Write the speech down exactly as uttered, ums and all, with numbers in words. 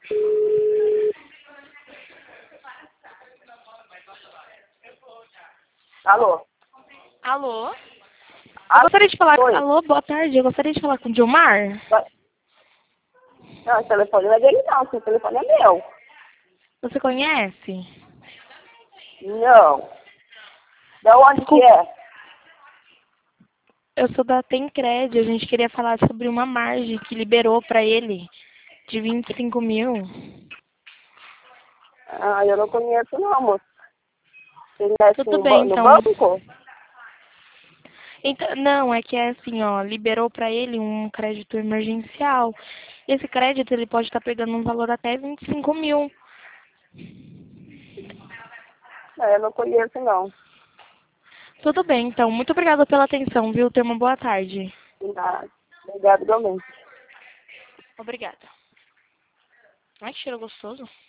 Alô? Alô? Eu Ah, gostaria de falar... oi. Alô, boa tarde. Eu gostaria de falar com o Dilmar. Não, o telefone não é dele não, o telefone é meu. Você conhece? Não. Da onde que Desculpa. é? Eu sou da Tencred. A gente queria falar sobre uma margem que liberou pra ele de vinte e cinco mil. Ah, eu não conheço não, moço. Você mexe Tudo no, bem, ba- no então. banco? Então, não, é que é assim, ó, liberou pra ele um crédito emergencial. Esse crédito, ele pode estar pegando um valor até vinte e cinco mil. Não, eu não conheço não. Tudo bem, então. Muito obrigada pela atenção, viu? Tenha uma boa tarde. Nada. Obrigado, igualmente. Obrigada. Ai, que cheiro gostoso.